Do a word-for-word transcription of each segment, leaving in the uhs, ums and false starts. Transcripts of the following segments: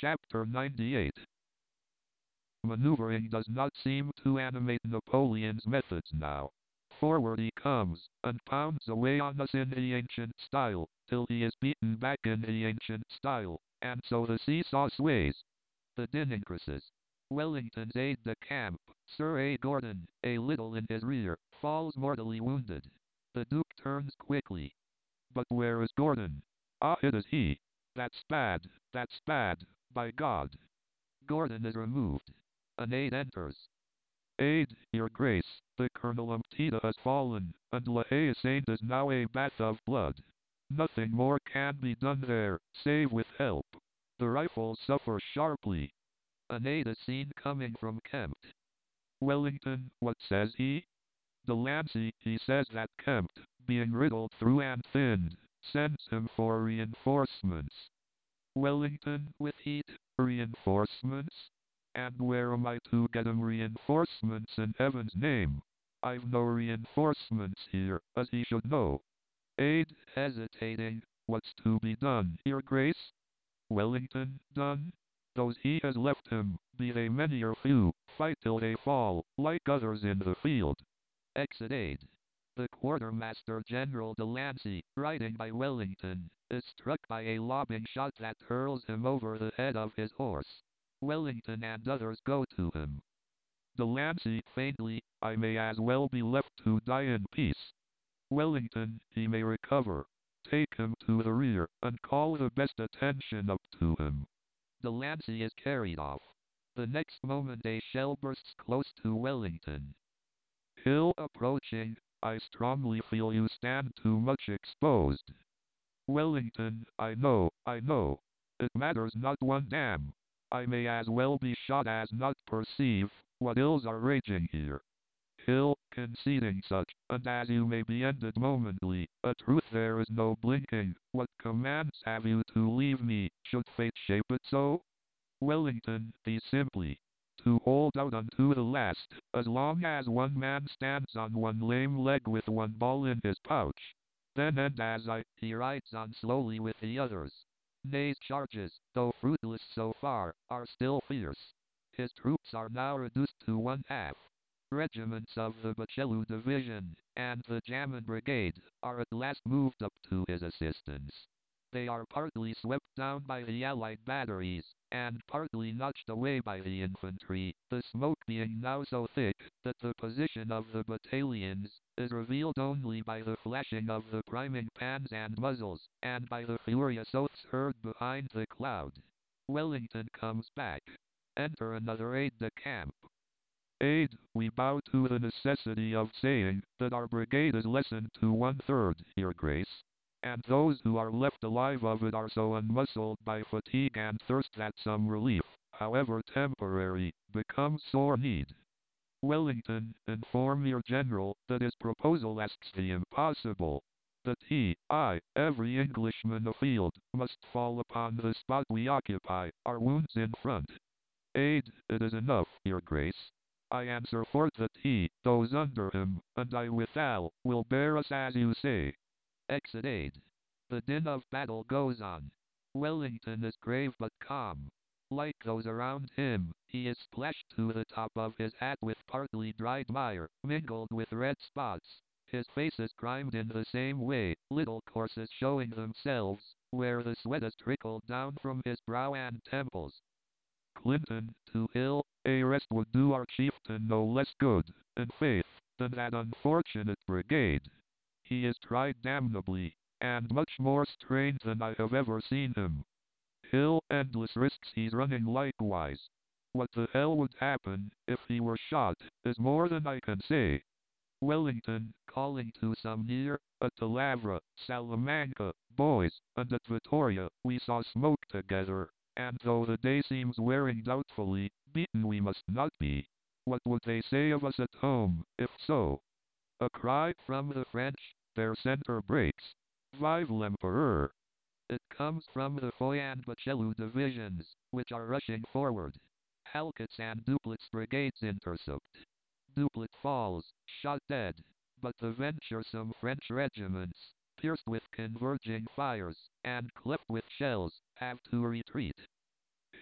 Chapter ninety-eight. Maneuvering does not seem to animate Napoleon's methods now. Forward he comes, and pounds away on us in the ancient style, till he is beaten back in the ancient style, and so the seesaw sways. The din increases. Wellington's aide-de-camp, Sir A. Gordon, a little in his rear, falls mortally wounded. The Duke turns quickly. But where is Gordon? Ah, it is he. That's bad, that's bad, by God. Gordon is removed. An aide enters. Aide, your grace, the Colonel Umptita has fallen, and La Haye Saint is now a bath of blood. Nothing more can be done there, save with help. The rifles suffer sharply. An aide is seen coming from Kempt. Wellington, what says he? Delancey, he says that Kempt, being riddled through and thinned, sends him for reinforcements. Wellington, with heat, reinforcements? And where am I to get 'em reinforcements in heaven's name? I've no reinforcements here, as he should know. Aide, hesitating, what's to be done, your grace? Wellington, done? Those he has left him, be they many or few, fight till they fall, like others in the field. Exit aide. The Quartermaster General Delancey, riding by Wellington, is struck by a lobbing shot that hurls him over the head of his horse. Wellington and others go to him. Delancey, faintly, I may as well be left to die in peace. Wellington, he may recover. Take him to the rear, and call the best attention up to him. Delancey is carried off. The next moment a shell bursts close to Wellington. Hill approaching, I strongly feel you stand too much exposed. Wellington, I know, I know. It matters not one damn. I may as well be shot as not perceive what ills are raging here. Hill, conceding such, and as you may be ended momently, a truth there is no blinking, what commands have you to leave me, should fate shape it so? Wellington, be simply to hold out unto the last, as long as one man stands on one lame leg with one ball in his pouch. Then and as I, he rides on slowly with the others. Ney's charges, though fruitless so far, are still fierce. His troops are now reduced to one half. Regiments of the Bachelu Division, and the Jamin Brigade, are at last moved up to his assistance. They are partly swept down by the Allied batteries, and partly notched away by the infantry, the smoke being now so thick that the position of the battalions is revealed only by the flashing of the priming pans and muzzles, and by the furious oaths heard behind the cloud. Wellington comes back. Enter another aide-de-camp. Aide, we bow to the necessity of saying that our brigade is lessened to one-third, your grace. And those who are left alive of it are so unmuscled by fatigue and thirst that some relief, however temporary, becomes sore need. Wellington, inform your general that his proposal asks the impossible. That he, I, every Englishman afield, must fall upon the spot we occupy, our wounds in front. Aide, it is enough, your grace. I answer for that he, those under him, and I withal, will bear us as you say. Exit aide. The din of battle goes on. Wellington is grave but calm. Like those around him, he is splashed to the top of his hat with partly dried mire, mingled with red spots. His face is grimed in the same way, little courses showing themselves, where the sweat has trickled down from his brow and temples. Clinton, to Hill, a rest would do our chieftain no less good, in faith, than that unfortunate brigade. He is tried damnably, and much more strained than I have ever seen him. Hill, endless risks he's running likewise. What the hell would happen, if he were shot, is more than I can say. Wellington, calling to some near, at Talavera, Salamanca, boys, and at Vittoria, we saw smoke together, and though the day seems wearing doubtfully, beaten we must not be. What would they say of us at home, if so? A cry from the French, their center breaks. Vive l'Empereur! It comes from the Foy and Bachelu divisions, which are rushing forward. Halkett's and Duplett's brigades intercept. Duplett falls, shot dead, but the venturesome French regiments, pierced with converging fires, and cleft with shells, have to retreat.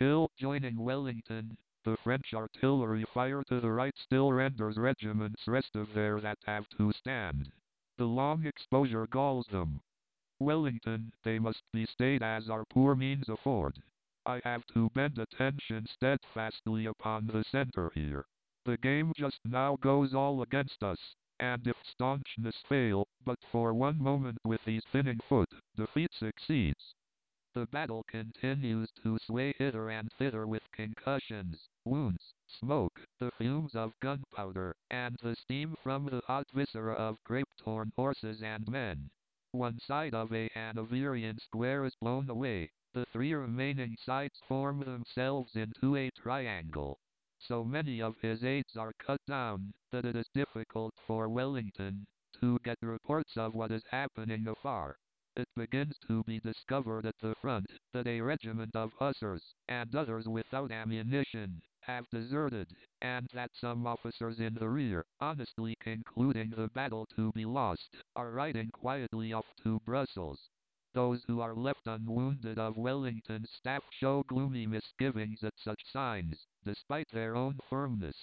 hill, joining Wellington. The French artillery fire to the right still renders regiments restive there that have to stand. The long exposure galls them. Wellington, they must be stayed as our poor means afford. I have to bend attention steadfastly upon the center here. The game just now goes all against us, and if staunchness fail, but for one moment with ease thinning foot, defeat succeeds. The battle continues to sway hither and thither with concussions, wounds, smoke, the fumes of gunpowder, and the steam from the hot viscera of grape-torn horses and men. One side of a Hanoverian square is blown away. The three remaining sides form themselves into a triangle. So many of his aides are cut down that it is difficult for Wellington to get reports of what is happening afar. It begins to be discovered at the front that a regiment of hussars, and others without ammunition, have deserted, and that some officers in the rear, honestly concluding the battle to be lost, are riding quietly off to Brussels. Those who are left unwounded of Wellington's staff show gloomy misgivings at such signs, despite their own firmness.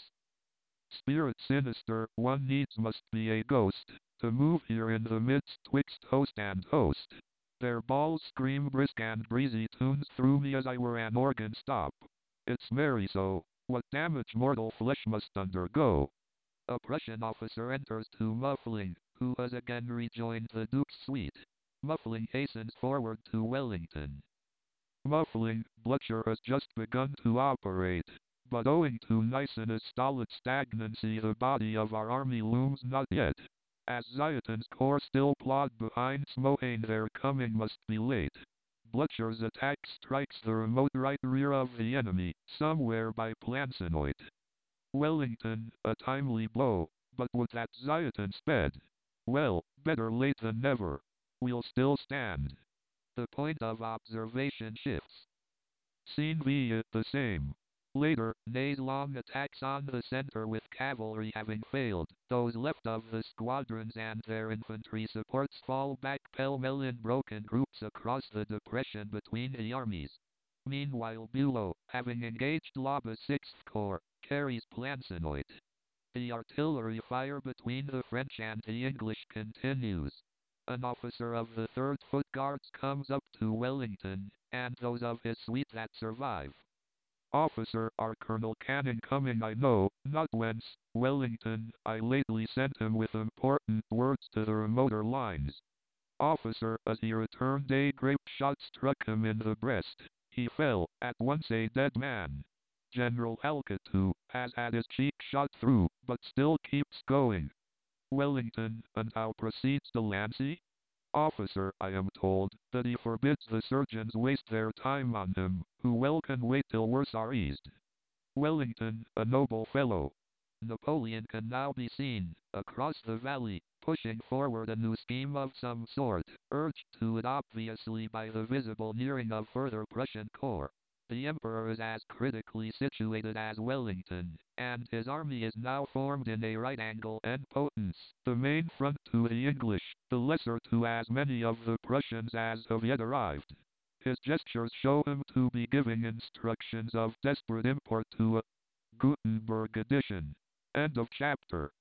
Spirit sinister, one needs must be a ghost, to move here in the midst twixt host and host. Their balls scream brisk and breezy tunes through me as I were an organ stop. It's merry so, what damage mortal flesh must undergo. A Prussian officer enters to Muffling, who has again rejoined the Duke's suite. Muffling hastens forward to Wellington. Muffling, Blucher has just begun to operate. But owing to Gneisen's stolid stagnancy the body of our army looms not yet. As Ziethen's corps still plod behind Smohain their coming must be late. Blucher's attack strikes the remote right rear of the enemy, somewhere by Plancenoit. Wellington, a timely blow, but would that Ziethen sped. Well, better late than never. We'll still stand. The point of observation shifts. Scene B, the same. Later, Ney's long attacks on the center with cavalry having failed, those left of the squadrons and their infantry supports fall back pell-mell in broken groups across the depression between the armies. Meanwhile Bülow, having engaged Laube's sixth Corps, carries Plancenoit. The artillery fire between the French and the English continues. An officer of the third Foot Guards comes up to Wellington, and those of his suite that survive. Officer, our Colonel Canning coming I know, not whence, Wellington, I lately sent him with important words to the remoter lines. Officer, as he returned a grape shot struck him in the breast. He fell, at once a dead man. General Halkett, too, has had his cheek shot through, but still keeps going. Wellington, and how proceeds Delancey? Officer, I am told, that he forbids the surgeons waste their time on him, who well can wait till worse are eased. Wellington, a noble fellow. Napoleon can now be seen, across the valley, pushing forward a new scheme of some sort, urged to it obviously by the visible nearing of further Prussian corps. The Emperor is as critically situated as Wellington, and his army is now formed in a right angle en potence, the main front to the English, the lesser to as many of the Prussians as have yet arrived. His gestures show him to be giving instructions of desperate import to a Gutenberg edition. End of chapter.